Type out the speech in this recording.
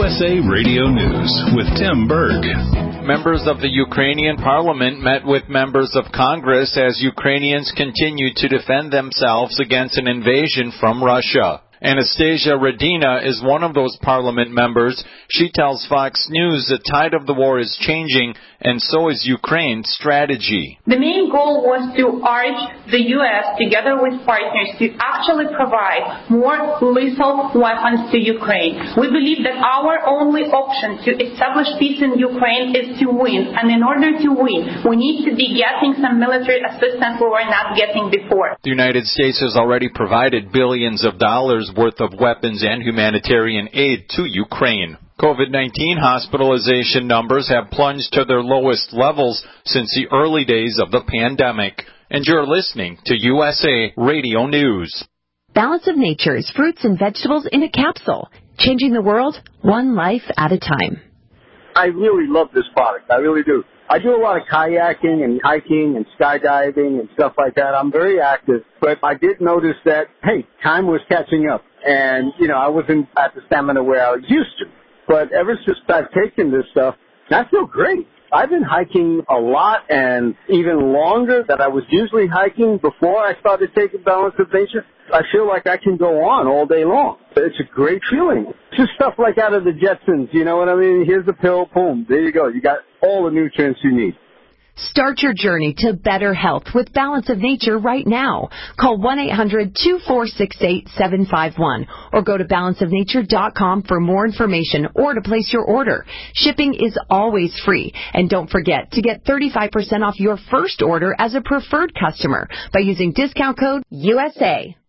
USA Radio News with Tim Berg. Members of the Ukrainian parliament met with members of Congress as Ukrainians continue to defend themselves against an invasion from Russia. Anastasia Radina is one of those parliament members. She tells Fox News the tide of the war is changing, and so is Ukraine's strategy. The main goal was to urge the U.S., together with partners, to actually provide more lethal weapons to Ukraine. We believe that our only option to establish peace in Ukraine is to win, and in order to win, we need to be getting some military assistance we were not getting before. The United States has already provided billions of dollars worth of weapons and humanitarian aid to Ukraine. COVID-19 hospitalization numbers have plunged to their lowest levels since the early days of the pandemic. And you're listening to USA Radio News. Balance of Nature's fruits and vegetables in a capsule, changing the world one life at a time. I really love this product. I really do. I do a lot of kayaking and hiking and skydiving and stuff like that. I'm very active, but I did notice that, hey, time was catching up. And, I wasn't at the stamina where I was used to. But ever since I've taken this stuff, I feel great. I've been hiking a lot and even longer than I was usually hiking before I started taking Balance of Nature. I feel like I can go on all day long. It's a great feeling. It's just stuff like out of the Jetsons, you know what I mean? Here's the pill, boom, there you go. You got all the nutrients you need. Start your journey to better health with Balance of Nature right now. Call 1-800-246-8751 or go to balanceofnature.com for more information or to place your order. Shipping is always free. And don't forget to get 35% off your first order as a preferred customer by using discount code USA.